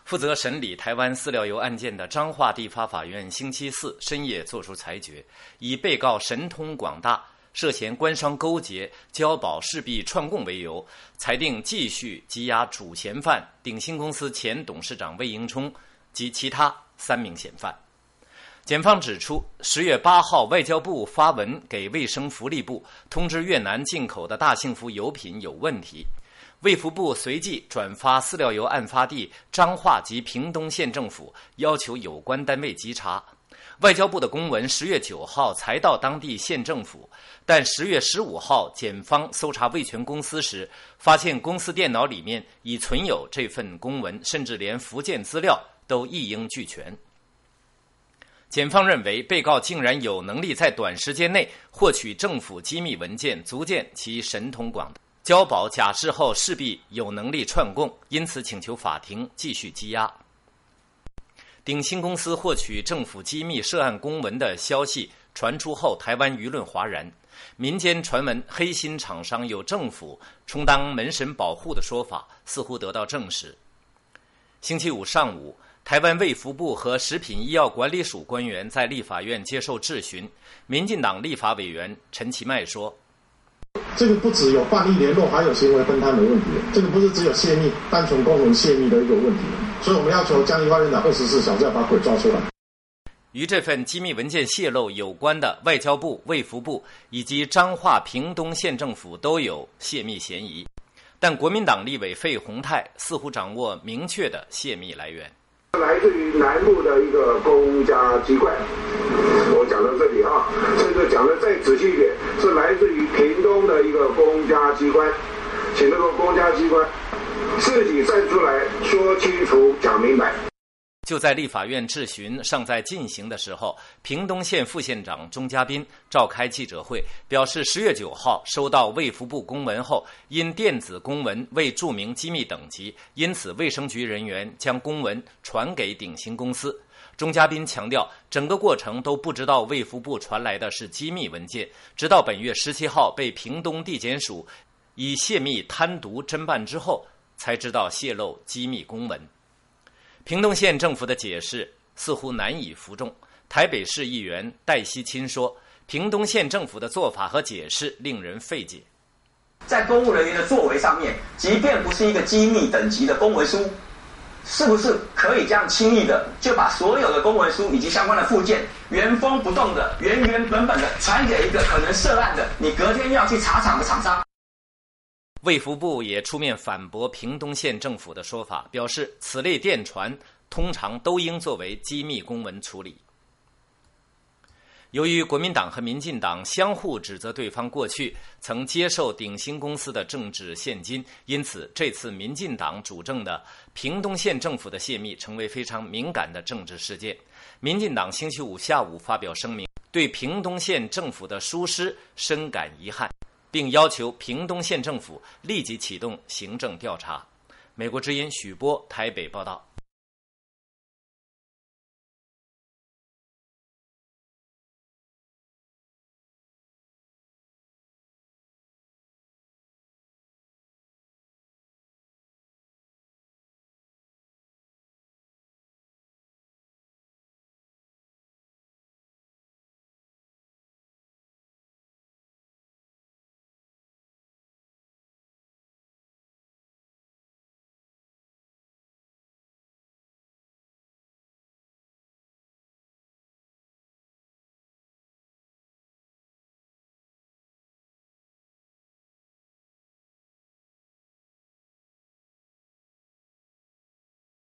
负责审理台湾饲料油案件的彰化地方法院星期四深夜作出裁决，以被告神通广大，涉嫌官商勾结、交保势必串供为由，裁定继续羁押主嫌犯鼎新公司前董事长魏应充及其他3名嫌犯。检方指出，10月8号外交部发文给卫生福利部通知越南进口的大幸福油品有问题，卫福部随即转发饲料油案发地彰化及屏东县政府，要求有关单位稽查。外交部的公文10月9号才到当地县政府，但10月15号检方搜查味全公司时，发现公司电脑里面已存有这份公文，甚至连附件资料都一应俱全。检方认为，被告竟然有能力在短时间内获取政府机密文件，足见其神通广大。交保假释后势必有能力串供，因此请求法庭继续羁押。鼎新公司获取政府机密涉案公文的消息传出后，台湾舆论哗然，民间传闻黑心厂商有政府充当门神保护的说法似乎得到证实。星期五上午，台湾卫福部和食品医药管理署官员在立法院接受质询，民进党立法委员陈其迈说， 这个不只有办理联络，还有行为分摊的问题，这个不是只有泄密，单纯公文泄密的一个问题，所以我们要求江宜桦院长24小时要把鬼抓出来。 与这份机密文件泄露有关的外交部、卫福部以及彰化屏东县政府都有泄密嫌疑，但国民党立委费鸿泰似乎掌握明确的泄密来源。 来自于南部的一个公家机关，我讲到这里啊，甚至讲得再仔细一点，是来自于屏东的一个公家机关，请那个公家机关自己站出来说清楚、讲明白。 就在立法院质询尚在进行的时候，屏东县副县长钟嘉宾召开记者会，表示10月9号收到卫福部公文后，因电子公文未注明机密等级，因此卫生局人员将公文传给鼎新公司。钟嘉宾强调，整个过程都不知道卫福部传来的是机密文件，直到本月17号被屏东地检署以泄密贪渎侦办之后，才知道泄露机密公文。屏东县政府的解释似乎难以服众。台北市议员戴希钦说，屏东县政府的做法和解释令人费解。 在公务人员的作为上面，即便不是一个机密等级的公文书，是不是可以这样轻易的就把所有的公文书以及相关的附件原封不动的、原本的传给一个可能涉案的你隔天要去查厂的厂商？ 卫福部也出面反驳屏东县政府的说法，表示此类电传通常都应作为机密公文处理。由于国民党和民进党相互指责对方过去曾接受鼎新公司的政治现金，因此这次民进党主政的屏东县政府的泄密成为非常敏感的政治事件。民进党星期五下午发表声明，对屏东县政府的疏失深感遗憾，并要求屏东县政府立即启动行政调查。美国之音许波台北报道。